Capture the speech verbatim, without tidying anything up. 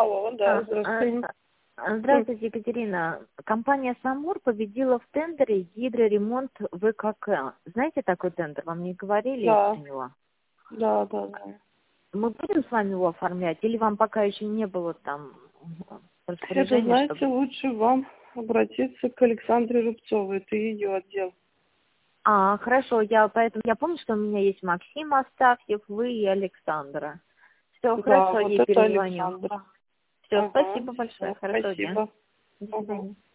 Алло, да, А, здравствуйте. а, а, Здравствуйте, Екатерина. Компания «Самур» победила в тендере гидроремонт ВКК. Знаете такой тендер? Вам не говорили Да, про него? да, да, да. Мы будем с вами его оформлять? Или вам пока еще не было там Это, распоряжения, знаете, чтобы... лучше вам обратиться к Александре Рубцовой, это ее отдел. А, хорошо, я поэтому я помню, что у меня есть Максим Астафьев, вы и Александра. Все, Да, хорошо, вот ей это перезвоню. Александра. Все, Ага, спасибо большое, все, хорошего дня. спасибо. До Ага. свидания.